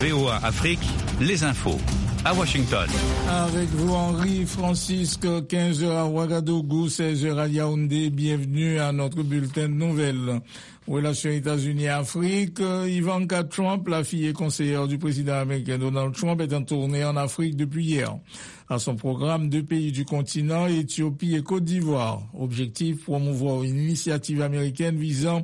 VOA Afrique, les infos. À Washington. Avec vous, Henri Francisque, 15h à Ouagadougou, 16h à Yaoundé. Bienvenue à notre bulletin de nouvelles. Relations États-Unis-Afrique, Ivanka Trump, la fille et conseillère du président américain Donald Trump, est en tournée en Afrique depuis hier. À son programme, 2 pays du continent, Éthiopie et Côte d'Ivoire. Objectif, promouvoir une initiative américaine visant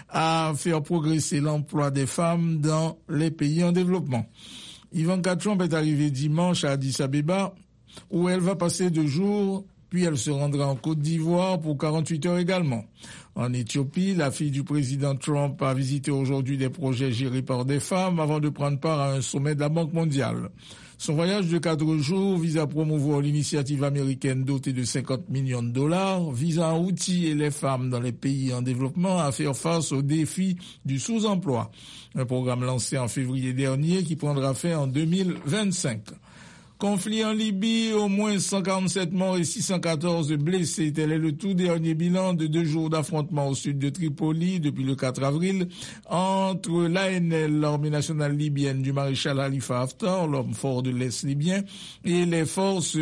à faire progresser l'emploi des femmes dans les pays en développement. Ivanka Trump est arrivée dimanche à Addis Abeba, où elle va passer 2 jours, puis elle se rendra en Côte d'Ivoire pour 48 heures également. En Éthiopie, la fille du président Trump a visité aujourd'hui des projets gérés par des femmes avant de prendre part à un sommet de la Banque mondiale. Son voyage de 4 jours vise à promouvoir l'initiative américaine dotée de 50 millions de dollars visant à outiller les femmes dans les pays en développement à faire face aux défis du sous-emploi. Un programme lancé en février dernier qui prendra fin en 2025. Conflit en Libye, au moins 147 morts et 614 blessés. Tel est le tout dernier bilan de 2 jours d'affrontements au sud de Tripoli depuis le 4 avril entre l'ANL, l'armée nationale libyenne du maréchal Khalifa Haftar, l'homme fort de l'Est libyen, et les forces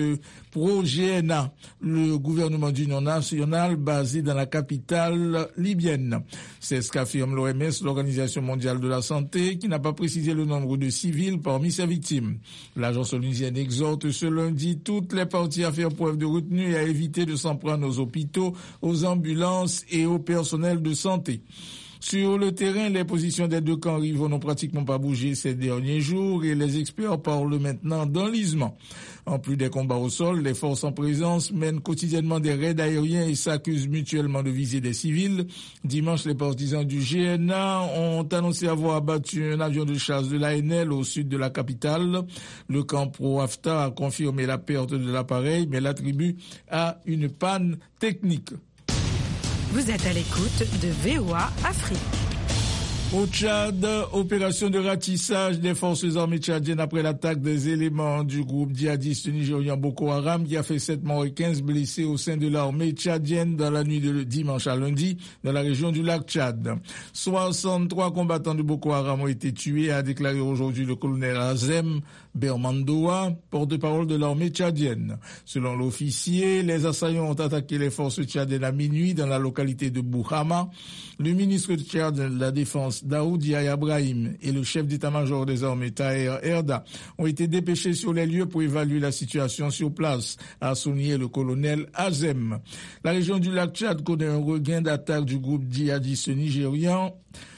pro-GNA, le gouvernement d'union nationale basé dans la capitale libyenne. C'est ce qu'affirme l'OMS, l'Organisation mondiale de la santé, qui n'a pas précisé le nombre de civils parmi ses victimes. L'agence onusienne exhorte ce lundi toutes les parties à faire preuve de retenue et à éviter de s'en prendre aux hôpitaux, aux ambulances et au personnel de santé. Sur le terrain, les positions des 2 camps rivaux n'ont pratiquement pas bougé ces derniers jours et les experts parlent maintenant d'enlisement. En plus des combats au sol, les forces en présence mènent quotidiennement des raids aériens et s'accusent mutuellement de viser des civils. Dimanche, les partisans du GNA ont annoncé avoir abattu un avion de chasse de l'ANL au sud de la capitale. Le camp pro-Haftar a confirmé la perte de l'appareil, mais l'attribue à une panne technique. Vous êtes à l'écoute de VOA Afrique. Au Tchad, opération de ratissage des forces armées tchadiennes après l'attaque des éléments du groupe djihadiste nigérian Boko Haram qui a fait 7 morts et 15 blessés au sein de l'armée tchadienne dans la nuit de dimanche à lundi dans la région du lac Tchad. 63 combattants de Boko Haram ont été tués, a déclaré aujourd'hui le colonel Azem Bermandoa, porte-parole de l'armée tchadienne. Selon l'officier, les assaillants ont attaqué les forces tchadiennes à minuit dans la localité de Bouhama. Le ministre de Tchad de la Défense, Daoud Yahya Ibrahim, et le chef d'état-major des armées, Taher Erda, ont été dépêchés sur les lieux pour évaluer la situation sur place, a souligné le colonel Azem. La région du lac Tchad connaît un regain d'attaque du groupe djihadiste nigérian.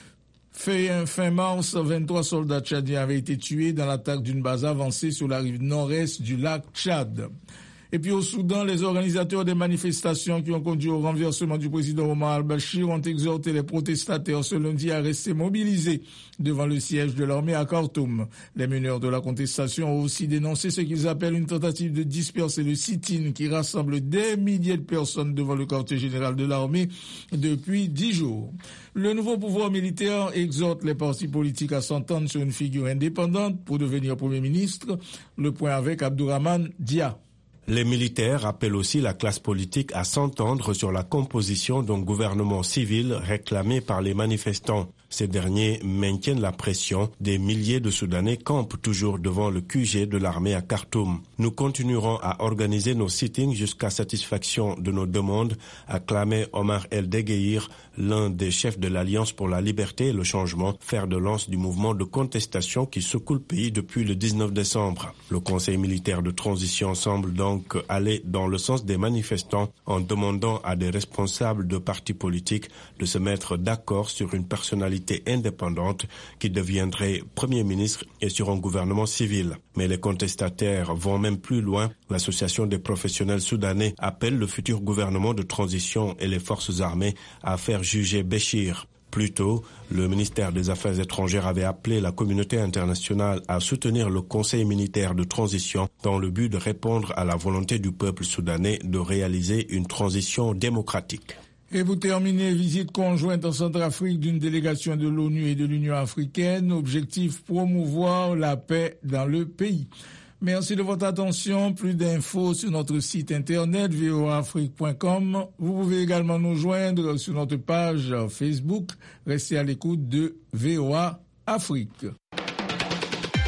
Fin mars, 23 soldats tchadiens avaient été tués dans l'attaque d'une base avancée sur la rive nord-est du lac Tchad. Et puis au Soudan, les organisateurs des manifestations qui ont conduit au renversement du président Omar al-Bashir ont exhorté les protestataires ce lundi à rester mobilisés devant le siège de l'armée à Khartoum. Les meneurs de la contestation ont aussi dénoncé ce qu'ils appellent une tentative de disperser le sit-in qui rassemble des milliers de personnes devant le quartier général de l'armée depuis 10 jours. Le nouveau pouvoir militaire exhorte les partis politiques à s'entendre sur une figure indépendante pour devenir Premier ministre. Le point avec Abdourahmane Dia. Les militaires appellent aussi la classe politique à s'entendre sur la composition d'un gouvernement civil réclamé par les manifestants. Ces derniers maintiennent la pression. Des milliers de Soudanais campent toujours devant le QG de l'armée à Khartoum. Nous continuerons à organiser nos sittings jusqu'à satisfaction de nos demandes, a clamé Omar El Degueir, l'un des chefs de l'Alliance pour la liberté et le changement, fer de lance du mouvement de contestation qui secoue le pays depuis le 19 décembre. Le Conseil militaire de transition semble donc aller dans le sens des manifestants en demandant à des responsables de partis politiques de se mettre d'accord sur une personnalité indépendante qui deviendrait Premier ministre et sur un gouvernement civil. Mais les contestataires vont même plus loin. L'Association des professionnels soudanais appelle le futur gouvernement de transition et les forces armées à faire juger Béchir. Plus tôt, le ministère des Affaires étrangères avait appelé la communauté internationale à soutenir le Conseil militaire de transition dans le but de répondre à la volonté du peuple soudanais de réaliser une transition démocratique. Et vous terminez, visite conjointe en Centrafrique d'une délégation de l'ONU et de l'Union africaine. Objectif, promouvoir la paix dans le pays. Merci de votre attention. Plus d'infos sur notre site internet voaafrique.com. Vous pouvez également nous joindre sur notre page Facebook. Restez à l'écoute de VOA Afrique.